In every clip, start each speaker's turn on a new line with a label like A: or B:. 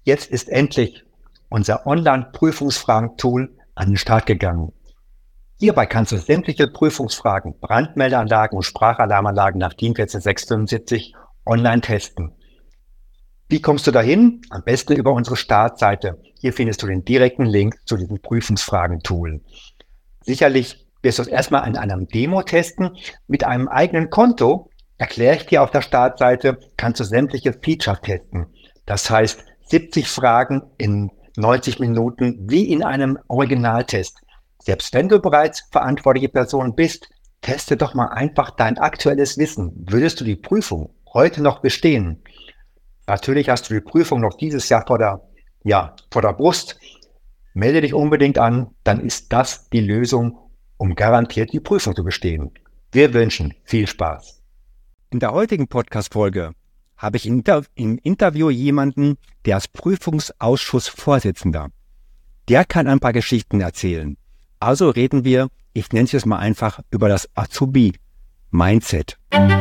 A: Jetzt ist endlich unser Online-Prüfungsfragen-Tool an den Start gegangen. Hierbei kannst du sämtliche Prüfungsfragen, Brandmeldeanlagen und Sprachalarmanlagen nach DIN 14675 online testen. Wie kommst du dahin? Am besten über unsere Startseite. Hier findest du den direkten Link zu diesem Prüfungsfragen-Tool. Sicherlich wirst du es erstmal in einem Demo testen. Mit einem eigenen Konto, erkläre ich dir auf der Startseite, kannst du sämtliche Features testen. Das heißt, 70 Fragen in 90 Minuten wie in einem Originaltest. Selbst wenn du bereits verantwortliche Person bist, teste doch mal einfach dein aktuelles Wissen. Würdest du die Prüfung heute noch bestehen? Natürlich hast du die Prüfung noch dieses Jahr vor der Brust. Melde dich unbedingt an, dann ist das die Lösung, um garantiert die Prüfung zu bestehen. Wir wünschen viel Spaß.
B: In der heutigen Podcast-Folge habe ich im Interview jemanden, der als Prüfungsausschussvorsitzender, der kann ein paar Geschichten erzählen. Also reden wir, ich nenne es jetzt mal einfach, über das Azubi-Mindset.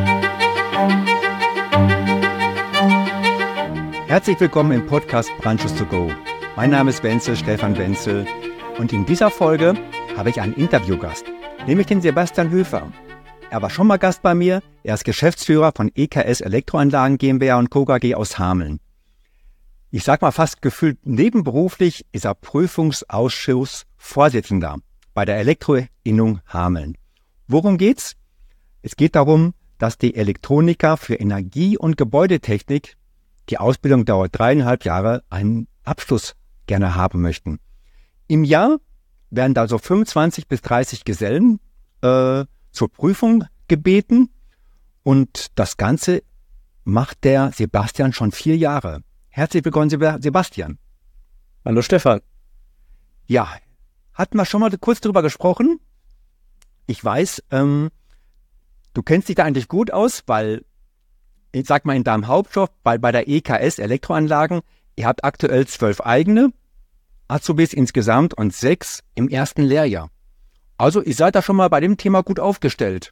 B: Herzlich willkommen im Podcast Branches to Go. Mein Name ist Stefan Wenzel, und in dieser Folge habe ich einen Interviewgast, nämlich den Sebastian Höfer. Er war schon mal Gast bei mir, er ist Geschäftsführer von EKS Elektroanlagen GmbH und Co. KG aus Hameln. Ich sag mal fast gefühlt nebenberuflich ist er Prüfungsausschussvorsitzender bei der Elektroinnung Hameln. Worum geht's? Es geht darum, dass die Elektroniker für Energie- und Gebäudetechnik, die Ausbildung dauert 3,5 Jahre, einen Abschluss gerne haben möchten. Im Jahr werden da so 25 bis 30 Gesellen zur Prüfung gebeten, und das Ganze macht der Sebastian schon 4 Jahre. Herzlich willkommen, Sebastian.
C: Hallo Stefan.
B: Ja, hatten wir schon mal kurz drüber gesprochen. Ich weiß, du kennst dich da eigentlich gut aus, weil, ich sag mal, in deinem Hauptjob bei der EKS Elektroanlagen, ihr habt aktuell 12 eigene Azubis insgesamt und 6 im ersten Lehrjahr. Also ihr seid da schon mal bei dem Thema gut aufgestellt.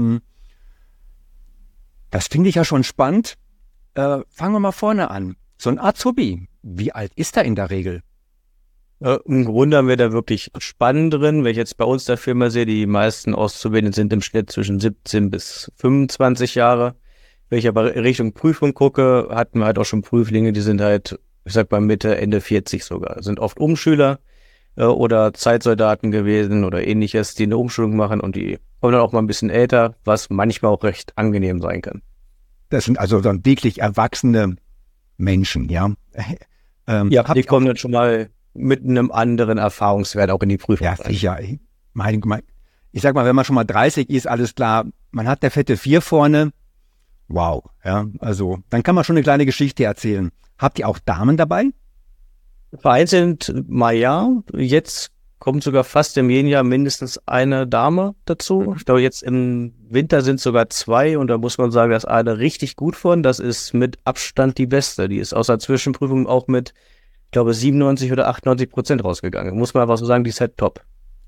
B: Das finde ich ja schon spannend. Fangen wir mal vorne an. So ein Azubi, wie alt ist er in der Regel?
C: Im Grunde haben wir da wirklich spannend drin. Wenn ich jetzt bei uns der Firma sehe, die meisten Auszubildenden sind im Schnitt zwischen 17 bis 25 Jahre. Wenn ich aber Richtung Prüfung gucke, hatten wir halt auch schon Prüflinge, die sind halt, ich sag mal Mitte, Ende 40 sogar. Sind oft Umschüler oder Zeitsoldaten gewesen oder ähnliches, die eine Umschulung machen, und die kommen dann auch mal ein bisschen älter, was manchmal auch recht angenehm sein kann.
B: Das sind also dann wirklich erwachsene Menschen, ja?
C: Die kommen dann schon mal mit einem anderen Erfahrungswert auch in die Prüfung.
B: Ja, sicher. Ich sag mal, wenn man schon mal 30 ist, alles klar, man hat der fette 4 vorne. Wow, ja, also dann kann man schon eine kleine Geschichte erzählen. Habt ihr auch Damen dabei?
C: Vereinzelt mal ja. Jetzt kommt sogar fast in jedem Jahr mindestens eine Dame dazu. Ich glaube, jetzt im Winter sind sogar 2, und da muss man sagen, dass eine richtig gut von. Das ist mit Abstand die beste. Die ist aus der Zwischenprüfung auch mit, ich glaube, 97 oder 98% rausgegangen. Muss man einfach so sagen, die ist halt top.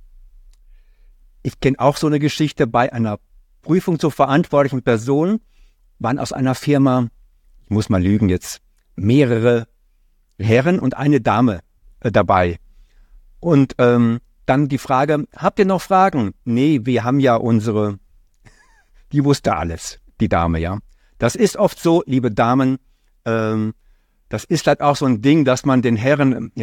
B: Ich kenne auch so eine Geschichte bei einer Prüfung zur verantwortlichen Person. Waren aus einer Firma, ich muss mal lügen jetzt, mehrere Herren und eine Dame dabei. Und dann die Frage, habt ihr noch Fragen? Nee, wir haben ja unsere, die wusste alles, die Dame, ja. Das ist oft so, liebe Damen, das ist halt auch so ein Ding, dass man den Herren,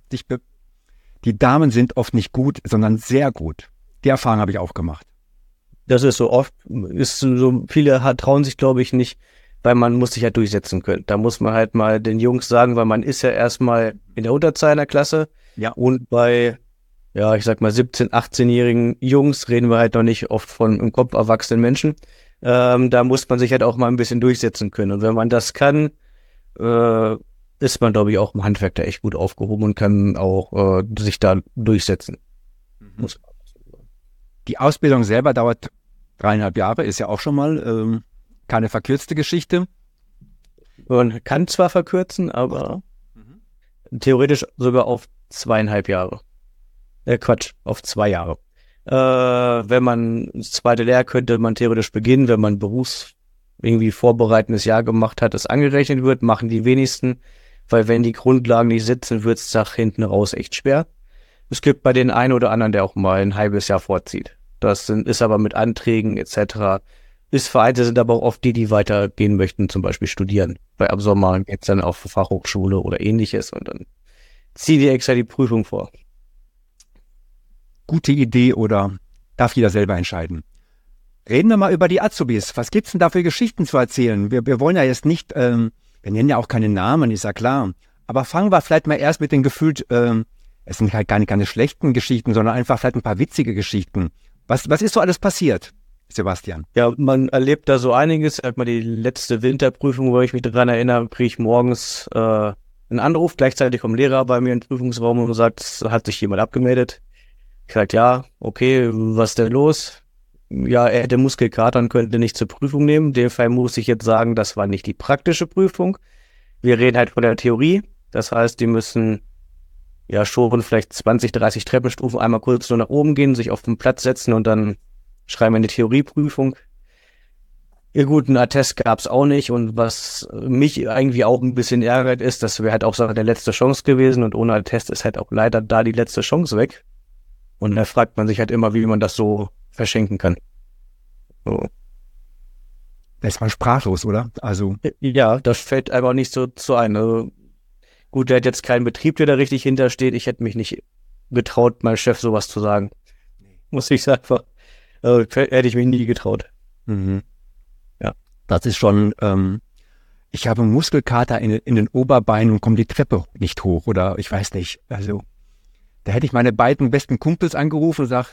B: die Damen sind oft nicht gut, sondern sehr gut. Die Erfahrung habe ich auch gemacht.
C: Das ist so oft, viele trauen sich, glaube ich, nicht, weil man muss sich ja durchsetzen können. Da muss man halt mal den Jungs sagen, weil man ist ja erstmal in der Unterzahl in der Klasse. Ja. Und bei, ich sag mal 17-, 18-jährigen Jungs reden wir halt noch nicht oft von im Kopf erwachsenen Menschen. Da muss man sich halt auch mal ein bisschen durchsetzen können. Und wenn man das kann, ist man, glaube ich, auch im Handwerk da echt gut aufgehoben und kann auch sich da durchsetzen.
B: Mhm. Die Ausbildung selber dauert 3,5 Jahre, ist ja auch schon mal keine verkürzte Geschichte.
C: Man kann zwar verkürzen, aber theoretisch sogar auf 2,5 Jahre. Auf 2 Jahre. Wenn man das zweite Lehrjahr könnte man theoretisch beginnen, wenn man vorbereitendes Jahr gemacht hat, das angerechnet wird, machen die wenigsten. weil wenn die Grundlagen nicht sitzen, wird es nach hinten raus echt schwer. Es gibt bei den einen oder anderen, der auch mal ein halbes Jahr vorzieht. Ist aber mit Anträgen etc. Ist vereinzelt, sind aber auch oft die weitergehen möchten, zum Beispiel studieren. Weil ab Sommer geht's dann auf Fachhochschule oder ähnliches und dann zieh dir extra die Prüfung vor.
B: Gute Idee oder darf jeder selber entscheiden? Reden wir mal über die Azubis. Was gibt's denn da für Geschichten zu erzählen? Wir wollen ja jetzt nicht, wir nennen ja auch keine Namen, ist ja klar. Aber fangen wir vielleicht mal erst mit den gefühlt, es sind halt gar nicht keine schlechten Geschichten, sondern einfach vielleicht ein paar witzige Geschichten. Was ist so alles passiert, Sebastian?
C: Ja, man erlebt da so einiges. Halt mal die letzte Winterprüfung, wo ich mich daran erinnere, kriege ich morgens einen Anruf, gleichzeitig vom Lehrer bei mir im Prüfungsraum und sagt, es hat sich jemand abgemeldet. Ich sage, ja, okay, was ist denn los? Ja, er hätte Muskelkater und könnte nicht zur Prüfung nehmen. In dem Fall muss ich jetzt sagen, das war nicht die praktische Prüfung. Wir reden halt von der Theorie. Das heißt, die müssen ja schon vielleicht 20, 30 Treppenstufen einmal kurz nur nach oben gehen, sich auf den Platz setzen und dann schreiben wir eine Theorieprüfung. Ja gut, einen Attest gab's auch nicht und was mich irgendwie auch ein bisschen ärgert ist, das wäre halt auch so eine letzte Chance gewesen und ohne Attest ist halt auch leider da die letzte Chance weg. Und da fragt man sich halt immer, wie man das so verschenken kann. So.
B: Da ist man sprachlos, oder? Also
C: Ja, das fällt einfach nicht so ein. Also, gut, der hat jetzt keinen Betrieb, der da richtig hintersteht. Ich hätte mich nicht getraut, meinem Chef sowas zu sagen. Muss ich sagen. Hätte ich mich nie getraut.
B: Mhm. Ja, das ist schon, ich habe einen Muskelkater in den Oberbeinen und komme die Treppe nicht hoch oder ich weiß nicht. Also da hätte ich meine beiden besten Kumpels angerufen und sag,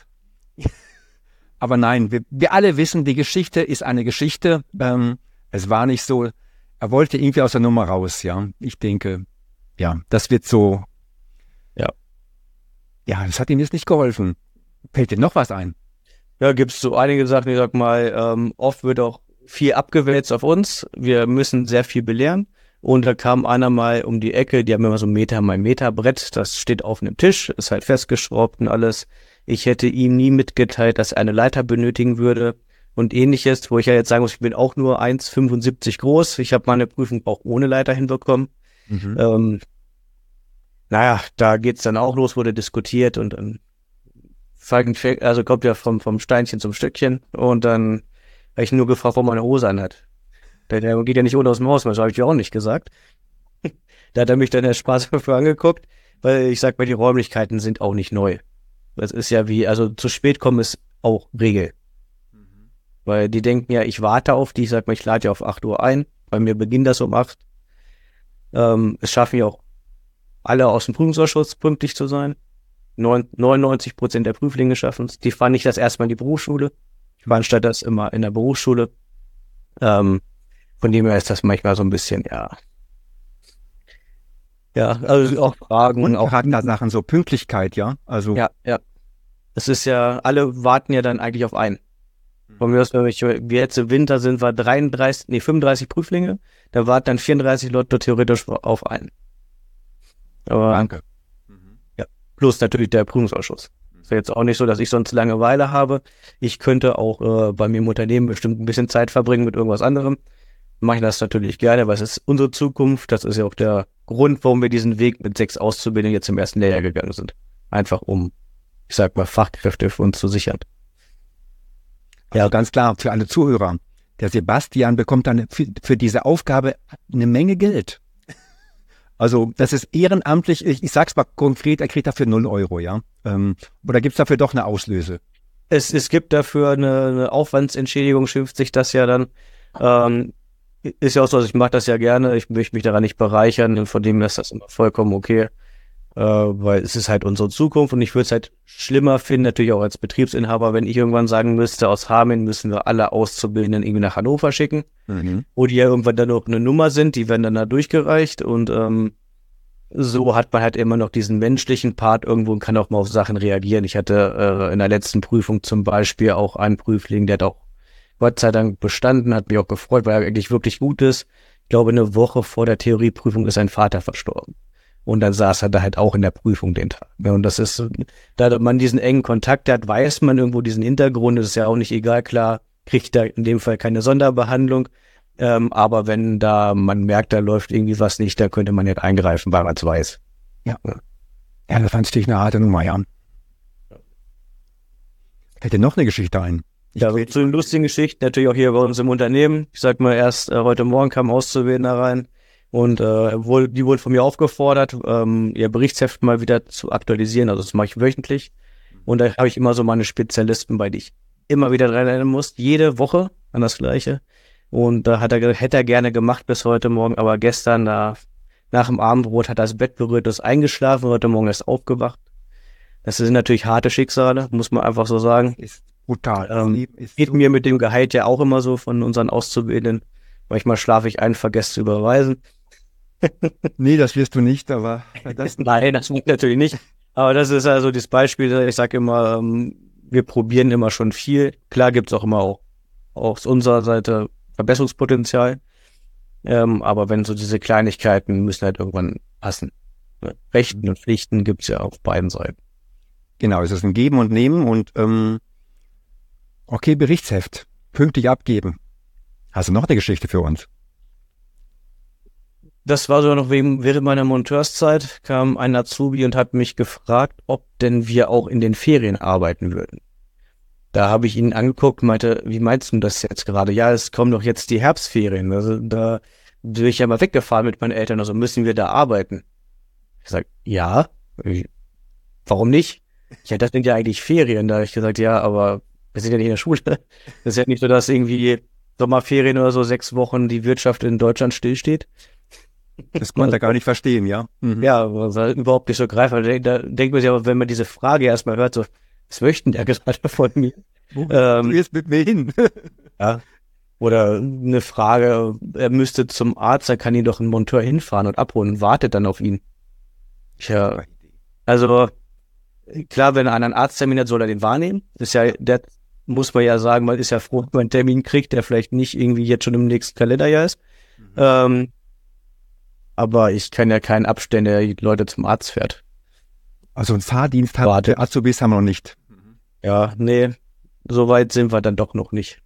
B: aber nein, wir alle wissen, die Geschichte ist eine Geschichte. Es war nicht so, er wollte irgendwie aus der Nummer raus, ja. Ich denke, ja, das wird so,
C: Ja.
B: Ja, das hat ihm jetzt nicht geholfen. Fällt dir noch was ein?
C: Ja, gibt's so einige Sachen, ich sag mal, oft wird auch viel abgewälzt auf uns. Wir müssen sehr viel belehren. Und da kam einer mal um die Ecke, die haben immer so ein Meter mal Meter Brett, das steht auf einem Tisch, ist halt festgeschraubt und alles. Ich hätte ihm nie mitgeteilt, dass er eine Leiter benötigen würde und ähnliches, wo ich ja jetzt sagen muss, ich bin auch nur 1,75 groß. Ich habe meine Prüfung auch ohne Leiter hinbekommen.
B: Mhm.
C: Naja, da geht's dann auch los, wurde diskutiert und dann also kommt ja vom Steinchen zum Stückchen und dann habe ich nur gefragt, warum er eine Hose anhat. Der geht ja nicht ohne aus dem Haus, das habe ich dir auch nicht gesagt. Da hat er mich dann der Spaß für angeguckt, weil ich sag mal, die Räumlichkeiten sind auch nicht neu. Das ist ja also zu spät kommen ist auch Regel. Weil die denken ja, ich warte auf die, ich sag mal, ich lade ja auf 8 Uhr ein, bei mir beginnt das um 8. Es schaffen ja auch alle aus dem Prüfungsausschuss pünktlich zu sein. 99% der Prüflinge schaffen es. Die fahren nicht das erste Mal in die Berufsschule. Ich war anstatt das immer in der Berufsschule. Von dem her ist das manchmal so ein bisschen, also auch Fragen.
B: Und
C: auch
B: Charaktersachen, so Pünktlichkeit, ja? Also
C: Ja. Es ist ja, alle warten ja dann eigentlich auf einen. Von mir aus, wenn wir jetzt im Winter sind, war 35 Prüflinge, da warten dann 34 Leute theoretisch auf einen. Aber,
B: danke.
C: ja, plus natürlich der Prüfungsausschuss. Ist ja jetzt auch nicht so, dass ich sonst Langeweile habe. Ich könnte auch bei mir im Unternehmen bestimmt ein bisschen Zeit verbringen mit irgendwas anderem. Mache ich das natürlich gerne, weil es ist unsere Zukunft. Das ist ja auch der Grund, warum wir diesen Weg mit 6 Auszubildenden jetzt im ersten Lehrjahr gegangen sind. Einfach um, ich sag mal, Fachkräfte für uns zu sichern.
B: Ja, ganz klar, für alle Zuhörer. Der Sebastian bekommt dann für diese Aufgabe eine Menge Geld. Also das ist ehrenamtlich, ich sag's mal konkret, er kriegt dafür 0 Euro, ja? Oder gibt's dafür doch eine Auslöse?
C: Es gibt dafür eine Aufwandsentschädigung, schimpft sich das ja dann. Ist ja auch so, also ich mache das ja gerne, ich möchte mich daran nicht bereichern, von dem ist das immer vollkommen okay, weil es ist halt unsere Zukunft und ich würde es halt schlimmer finden, natürlich auch als Betriebsinhaber, wenn ich irgendwann sagen müsste, aus Hameln müssen wir alle Auszubildenden irgendwie nach Hannover schicken, wo die ja irgendwann dann noch eine Nummer sind, die werden dann da durchgereicht und so hat man halt immer noch diesen menschlichen Part irgendwo und kann auch mal auf Sachen reagieren. Ich hatte in der letzten Prüfung zum Beispiel auch einen Prüfling, der hat auch Gott sei Dank bestanden, hat mich auch gefreut, weil er eigentlich wirklich gut ist. Ich glaube, eine Woche vor der Theorieprüfung ist sein Vater verstorben. Und dann saß er da halt auch in der Prüfung den Tag. Und das ist, da man diesen engen Kontakt hat, weiß man irgendwo diesen Hintergrund. Es ist ja auch nicht egal, klar, kriegt er in dem Fall keine Sonderbehandlung. Aber wenn da man merkt, da läuft irgendwie was nicht, da könnte man nicht eingreifen, weil man es weiß.
B: Ja, das fand ich eine harte Nummer, ja. Fällt dir noch eine Geschichte ein?
C: Ja, so zu den lustigen Geschichten, natürlich auch hier bei uns im Unternehmen. Ich sag mal, erst heute Morgen kam ein Auszubildender rein und die wurde von mir aufgefordert, ihr Berichtsheft mal wieder zu aktualisieren. Also das mache ich wöchentlich. Und da habe ich immer so meine Spezialisten, bei die ich immer wieder dran erinnern muss, jede Woche an das Gleiche. Und da hätte er gerne gemacht bis heute Morgen, aber gestern nach dem Abendbrot hat er das Bett berührt, ist eingeschlafen, heute Morgen ist aufgewacht. Das sind natürlich harte Schicksale, muss man einfach so sagen.
B: Ist brutal.
C: Geht mir mit dem Gehalt ja auch immer so von unseren Auszubildenden. Manchmal schlafe ich ein, vergesse zu überweisen.
B: Nee, das wirst du nicht, aber
C: Nein, das muss ich natürlich nicht. Aber das ist also das Beispiel, ich sage immer, wir probieren immer schon viel. Klar gibt es auch immer auch aus unserer Seite Verbesserungspotenzial. Aber wenn so diese Kleinigkeiten müssen halt irgendwann passen. Rechten und Pflichten gibt es ja auf beiden Seiten.
B: Genau, es ist ein Geben und Nehmen und okay, Berichtsheft, pünktlich abgeben. Hast du noch eine Geschichte für uns?
C: Das war so noch während meiner Monteurszeit, kam ein Azubi und hat mich gefragt, ob denn wir auch in den Ferien arbeiten würden. Da habe ich ihn angeguckt und meinte, wie meinst du das jetzt gerade? Ja, es kommen doch jetzt die Herbstferien. Also da bin ich ja mal weggefahren mit meinen Eltern, also müssen wir da arbeiten. Ich sage, ja, warum nicht? Ja, das sind ja eigentlich Ferien. Da habe ich gesagt, ja, aber wir sind ja nicht in der Schule. Das ist ja nicht so, dass irgendwie Sommerferien oder so 6 Wochen die Wirtschaft in Deutschland stillsteht.
B: Das konnte er gar nicht verstehen, ja.
C: Mhm. Ja, das war überhaupt nicht so greifbar. Da denkt man sich aber, wenn man diese Frage erstmal hört, so, was möchten der gerade von mir?
B: Du gehst mit mir hin.
C: Ja. Oder eine Frage, er müsste zum Arzt, da kann ihn doch ein Monteur hinfahren und abholen und wartet dann auf ihn. Tja, also klar, wenn er einen Arzttermin hat, soll er den wahrnehmen. Das ist ja, der muss man ja sagen, man ist ja froh, wenn man einen Termin kriegt, der vielleicht nicht irgendwie jetzt schon im nächsten Kalenderjahr ist. Aber ich kann ja keinen abstellen, der die Leute zum Arzt fährt.
B: Also ein Fahrdienst hat der Azubis haben wir noch nicht.
C: Ja, nee, so weit sind wir dann doch noch nicht.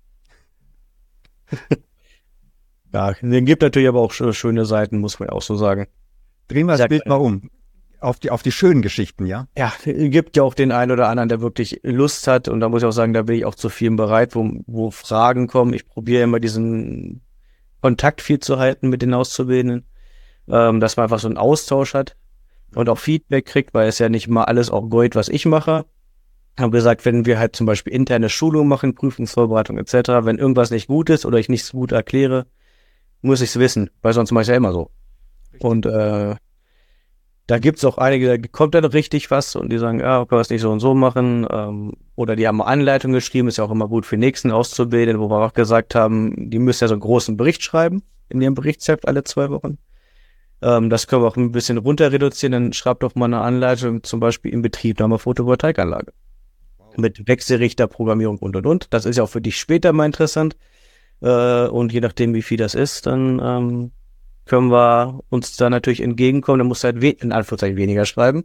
C: Ja, den gibt natürlich aber auch schöne Seiten, muss man ja auch so sagen.
B: Drehen wir das Bild mal um. Auf die schönen Geschichten, ja?
C: Ja, gibt ja auch den einen oder anderen, der wirklich Lust hat. Und da muss ich auch sagen, da bin ich auch zu vielem bereit, wo Fragen kommen. Ich probiere immer diesen Kontakt viel zu halten mit den Auszubildenden, dass man einfach so einen Austausch hat und auch Feedback kriegt, weil es ja nicht mal alles auch Gold, was ich mache. Ich habe gesagt, wenn wir halt zum Beispiel interne Schulung machen, Prüfungsvorbereitung etc., wenn irgendwas nicht gut ist oder ich nichts gut erkläre, muss ich es wissen, weil sonst mache ich es ja immer so. Richtig. Und da gibt es auch einige, da kommt dann richtig was und die sagen, ja, können wir es nicht so und so machen. Oder die haben mal Anleitungen geschrieben, ist ja auch immer gut für nächsten Auszubildenden, wo wir auch gesagt haben, die müssen ja so einen großen Bericht schreiben in ihrem Berichtsheft alle 2 Wochen. Das können wir auch ein bisschen runter reduzieren, dann schreibt doch mal eine Anleitung, zum Beispiel Inbetriebnahme Photovoltaikanlage. Mit Wechselrichter, Programmierung und. Das ist ja auch für dich später mal interessant. Und je nachdem, wie viel das ist, dann können wir uns da natürlich entgegenkommen. Dann musst du halt in Anführungszeichen weniger schreiben.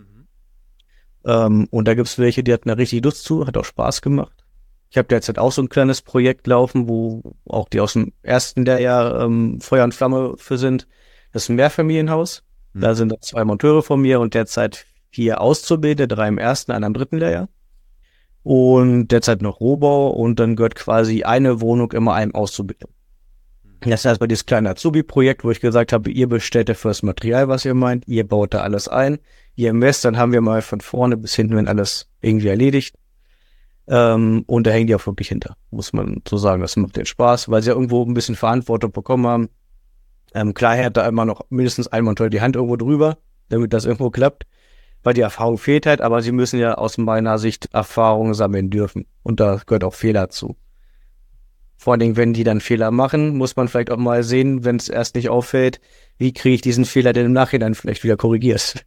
C: Und da gibt es welche, die hatten da richtig Lust zu, hat auch Spaß gemacht. Ich habe derzeit auch so ein kleines Projekt laufen, wo auch die aus dem ersten Lehrjahr Feuer und Flamme für sind. Das ist ein Mehrfamilienhaus. Da sind 2 Monteure von mir und derzeit 4 Auszubildende, 3 im ersten, 1 im dritten Lehrjahr. Und derzeit noch Rohbau und dann gehört quasi eine Wohnung immer einem Auszubildenden. Das ist erstmal dieses kleine Azubi-Projekt, wo ich gesagt habe, ihr bestellt dafür das Material, was ihr meint, ihr baut da alles ein, ihr messt, dann haben wir mal von vorne bis hinten, wenn alles irgendwie erledigt. Und da hängen die auch wirklich hinter, muss man so sagen. Das macht den Spaß, weil sie ja irgendwo ein bisschen Verantwortung bekommen haben. Klar hat da immer noch mindestens ein Monteur die Hand irgendwo drüber, damit das irgendwo klappt, weil die Erfahrung fehlt halt, aber sie müssen ja aus meiner Sicht Erfahrungen sammeln dürfen. Und da gehört auch Fehler zu. Vor allen Dingen, wenn die dann Fehler machen, muss man vielleicht auch mal sehen, wenn es erst nicht auffällt, wie kriege ich diesen Fehler denn im Nachhinein vielleicht wieder korrigiert.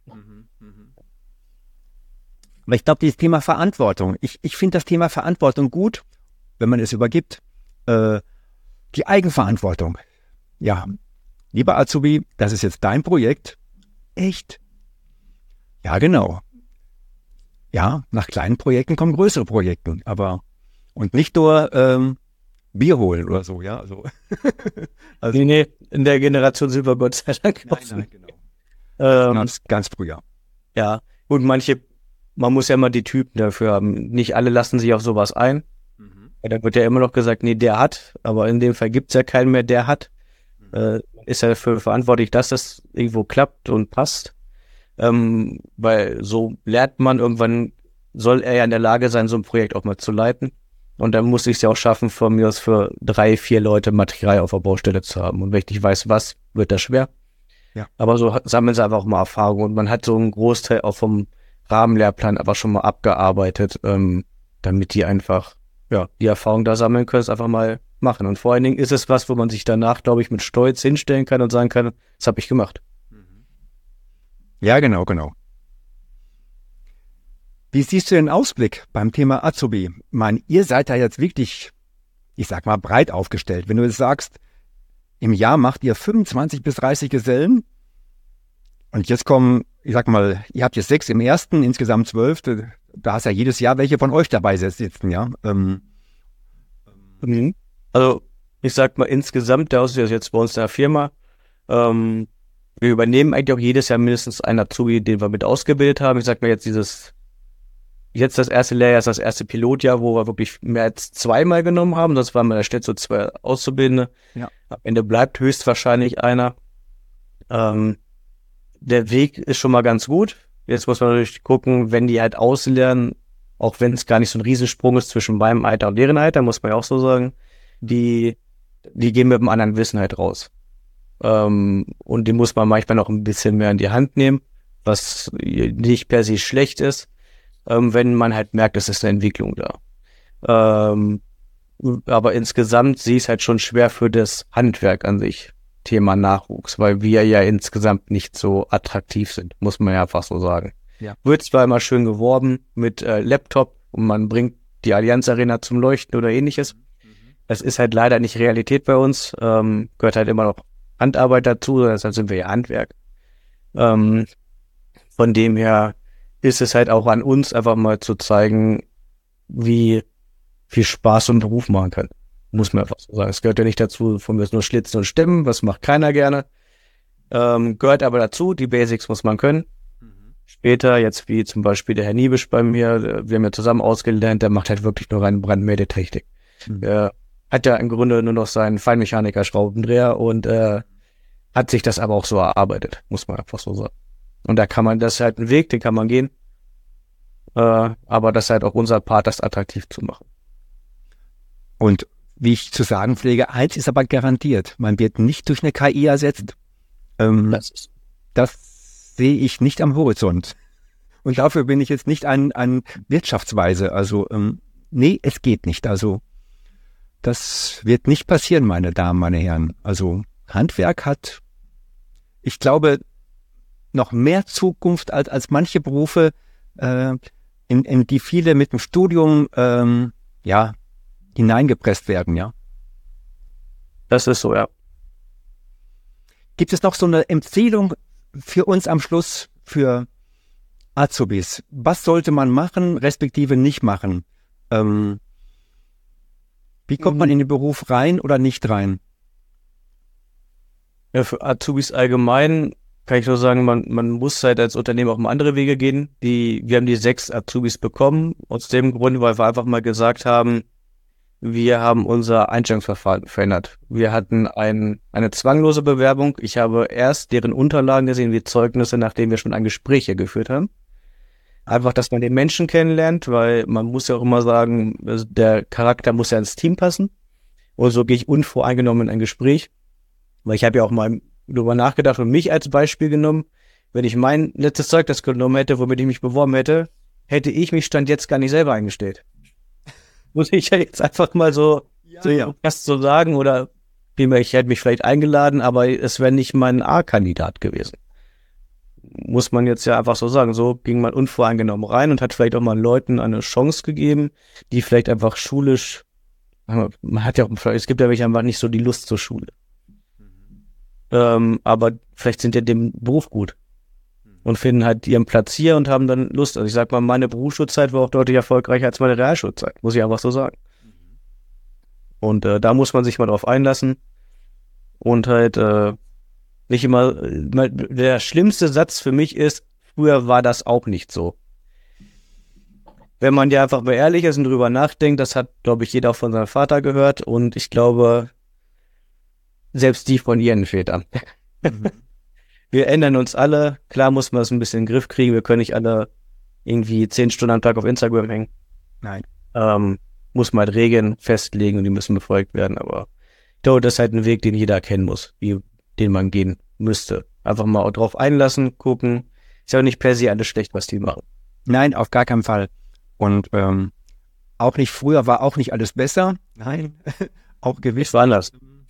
B: Aber ich glaube, dieses Thema Verantwortung, ich finde das Thema Verantwortung gut, wenn man es übergibt. Die Eigenverantwortung. Ja, lieber Azubi, das ist jetzt dein Projekt. Echt? Ja, genau. Ja, nach kleinen Projekten kommen größere Projekte, aber und nicht nur Bier holen oder so, ja.
C: Also, nee, in der Generation sind wir Gott sei Dank.
B: Nein, genau. Ganz früher.
C: Ja, gut, man muss ja immer die Typen dafür haben. Nicht alle lassen sich auf sowas ein. Ja, dann wird ja immer noch gesagt, nee, der hat. Aber in dem Fall gibt es ja keinen mehr, der hat. Ist ja dafür verantwortlich, dass das irgendwo klappt und passt. Weil so lernt man, irgendwann soll er ja in der Lage sein, so ein Projekt auch mal zu leiten. Und dann muss ich es ja auch schaffen, von mir aus für 3, 4 Leute Material auf der Baustelle zu haben. Und wenn ich nicht weiß, was, wird das schwer.
B: Ja.
C: Aber so sammeln sie einfach auch mal Erfahrung. Und man hat so einen Großteil auch vom Rahmenlehrplan aber schon mal abgearbeitet, damit die einfach die Erfahrung da sammeln können, es einfach mal machen. Und vor allen Dingen ist es was, wo man sich danach, glaube ich, mit Stolz hinstellen kann und sagen kann, das habe ich gemacht.
B: Ja, genau. Wie siehst du den Ausblick beim Thema Azubi? Ich meine, ihr seid da jetzt wirklich, ich sag mal, breit aufgestellt. Wenn du jetzt sagst, im Jahr macht ihr 25 bis 30 Gesellen und jetzt kommen, ich sag mal, ihr habt jetzt 6 im ersten, insgesamt 12, da hast ja jedes Jahr welche von euch dabei sitzen, ja?
C: Also, ich sag mal, insgesamt, der ist jetzt bei uns in der Firma, wir übernehmen eigentlich auch jedes Jahr mindestens einen Azubi, den wir mit ausgebildet haben. Ich sag mal jetzt jetzt das erste Lehrjahr ist das erste Pilotjahr, wo wir wirklich mehr als 2-mal genommen haben. Das waren bei der Stelle so 2 Auszubildende.
B: Ja.
C: Am Ende bleibt höchstwahrscheinlich einer. Der Weg ist schon mal ganz gut. Jetzt muss man natürlich gucken, wenn die halt auslernen, auch wenn es gar nicht so ein Riesensprung ist zwischen meinem Alter und deren Alter, muss man ja auch so sagen, die gehen mit einem anderen Wissen halt raus. Und die muss man manchmal noch ein bisschen mehr in die Hand nehmen, was nicht per se schlecht ist, wenn man halt merkt, es ist eine Entwicklung da. Aber insgesamt sehe ich es halt schon schwer für das Handwerk an sich, Thema Nachwuchs, weil wir ja insgesamt nicht so attraktiv sind, muss man ja einfach so sagen.
B: Ja.
C: Wird zwar immer schön geworben mit Laptop und man bringt die Allianz Arena zum Leuchten oder ähnliches. Das ist halt leider nicht Realität bei uns. Gehört halt immer noch Handarbeit dazu, deshalb sind wir ja Handwerk. Von dem her ist es halt auch an uns, einfach mal zu zeigen, wie viel Spaß so ein Beruf machen kann. Muss man einfach so sagen. Es gehört ja nicht dazu, von mir nur Schlitzen und Stemmen, was macht keiner gerne. Gehört aber dazu, die Basics muss man können. Später, jetzt wie zum Beispiel der Herr Niebisch bei mir, wir haben ja zusammen ausgelernt, der macht halt wirklich nur rein Brandmeldetechnik. Der hat ja im Grunde nur noch seinen Feinmechaniker-Schraubendreher und hat sich das aber auch so erarbeitet, muss man einfach so sagen. Und da kann man, das ist halt ein Weg, den kann man gehen. Aber das ist halt auch unser Part, das attraktiv zu machen.
B: Und wie ich zu sagen pflege, eins ist aber garantiert, man wird nicht durch eine KI ersetzt. Das sehe ich nicht am Horizont. Und dafür bin ich jetzt nicht an Wirtschaftsweise. Also, nee, es geht nicht. Also, das wird nicht passieren, meine Damen, meine Herren. Also, Handwerk hat, ich glaube, noch mehr Zukunft als manche Berufe, in die viele mit dem Studium, hineingepresst werden, ja.
C: Das ist so, ja.
B: Gibt es noch so eine Empfehlung für uns am Schluss, für Azubis? Was sollte man machen, respektive nicht machen? Wie kommt man in den Beruf rein oder nicht rein?
C: Ja, für Azubis allgemein kann ich nur sagen, man muss halt als Unternehmen auch mal andere Wege gehen. Wir haben die 6 Azubis bekommen, aus dem Grund, weil wir einfach mal gesagt haben, wir haben unser Einstellungsverfahren verändert. Wir hatten eine zwanglose Bewerbung. Ich habe erst deren Unterlagen gesehen, wie Zeugnisse, nachdem wir schon ein Gespräch hier geführt haben. Einfach, dass man den Menschen kennenlernt, weil man muss ja auch immer sagen, der Charakter muss ja ins Team passen. Und so gehe ich unvoreingenommen in ein Gespräch. Weil ich habe ja auch mal darüber nachgedacht und mich als Beispiel genommen. Wenn ich mein letztes Zeugnis genommen hätte, womit ich mich beworben hätte, hätte ich mich Stand jetzt gar nicht selber eingestellt. Muss ich ja jetzt einfach mal so fast so sagen, oder vielmehr, ich hätte mich vielleicht eingeladen, aber es wäre nicht mein A-Kandidat gewesen. Muss man jetzt ja einfach so sagen. So ging man unvoreingenommen rein und hat vielleicht auch mal Leuten eine Chance gegeben, die vielleicht einfach schulisch, man hat ja auch, es gibt ja welche einfach nicht so die Lust zur Schule. Aber vielleicht sind ja dem Beruf gut und finden halt ihren Platz hier und haben dann Lust. Also ich sag mal, meine Berufsschulzeit war auch deutlich erfolgreicher als meine Realschulzeit, muss ich einfach so sagen. Und da muss man sich mal drauf einlassen. Und halt nicht immer, der schlimmste Satz für mich ist, früher war das auch nicht so. Wenn man ja einfach mal ehrlich ist und drüber nachdenkt, das hat, glaube ich, jeder auch von seinem Vater gehört. Und ich glaube, selbst die von ihren Vätern. Wir ändern uns alle. Klar muss man das ein bisschen in den Griff kriegen. Wir können nicht alle irgendwie 10 Stunden am Tag auf Instagram hängen.
B: Nein.
C: Muss man halt Regeln festlegen und die müssen befolgt werden. Aber ich glaube, das ist halt ein Weg, den jeder erkennen muss, den man gehen müsste. Einfach mal drauf einlassen, gucken. Ist ja auch nicht per se alles schlecht, was die machen.
B: Nein, auf gar keinen Fall. Und auch nicht früher war auch nicht alles besser. Nein, auch gewiss.
C: War anders.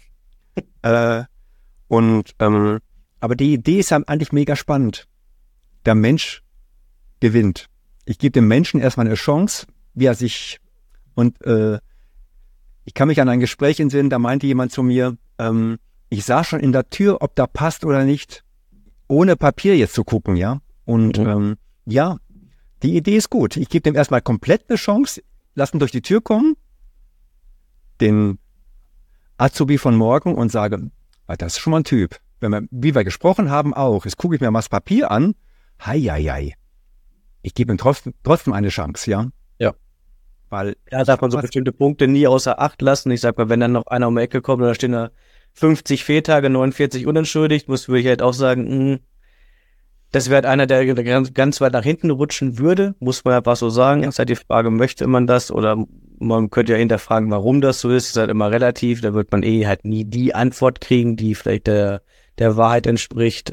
B: Aber die Idee ist eigentlich mega spannend. Der Mensch gewinnt. Ich gebe dem Menschen erstmal eine Chance, wie er sich, und ich kann mich an ein Gespräch entsinnen, da meinte jemand zu mir, ich sah schon in der Tür, ob da passt oder nicht, ohne Papier jetzt zu gucken, ja. Und ja, die Idee ist gut. Ich gebe dem erstmal komplett eine Chance, lass ihn durch die Tür kommen, den Azubi von morgen, und sage, das ist schon mal ein Typ. Wenn wir, wie wir gesprochen haben, auch. Jetzt gucke ich mir mal das Papier an. Hei. Ich gebe ihm trotzdem eine Chance, ja?
C: Ja.
B: Weil
C: da darf man so bestimmte Punkte nie außer Acht lassen. Ich sag mal, wenn dann noch einer um die Ecke kommt und da stehen da 50 Fehltage, 49 unentschuldigt, würde ich halt auch sagen, das wäre halt einer, der ganz weit nach hinten rutschen würde, muss man einfach so sagen. Ja. Ist halt die Frage, möchte man das? Oder man könnte ja hinterfragen, warum das so ist. Ist halt immer relativ. Da wird man halt nie die Antwort kriegen, die vielleicht der Wahrheit entspricht.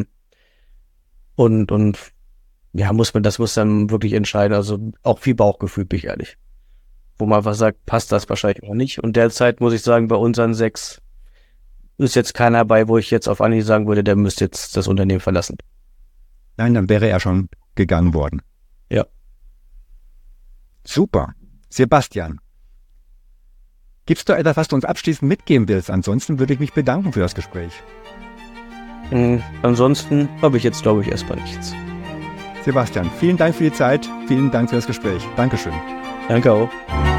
C: Und ja, muss dann wirklich entscheiden. Also auch viel Bauchgefühl, bin ich ehrlich. Wo man einfach sagt, passt das wahrscheinlich auch nicht. Und derzeit muss ich sagen, bei unseren 6 ist jetzt keiner dabei, wo ich jetzt auf Anhieb sagen würde, der müsste jetzt das Unternehmen verlassen.
B: Nein, dann wäre er schon gegangen worden.
C: Ja.
B: Super. Sebastian, gibt's da etwas, was du uns abschließend mitgeben willst? Ansonsten würde ich mich bedanken für das Gespräch.
C: Ansonsten habe ich jetzt, glaube ich, erstmal nichts.
B: Sebastian, vielen Dank für die Zeit. Vielen Dank für das Gespräch. Dankeschön.
C: Danke auch.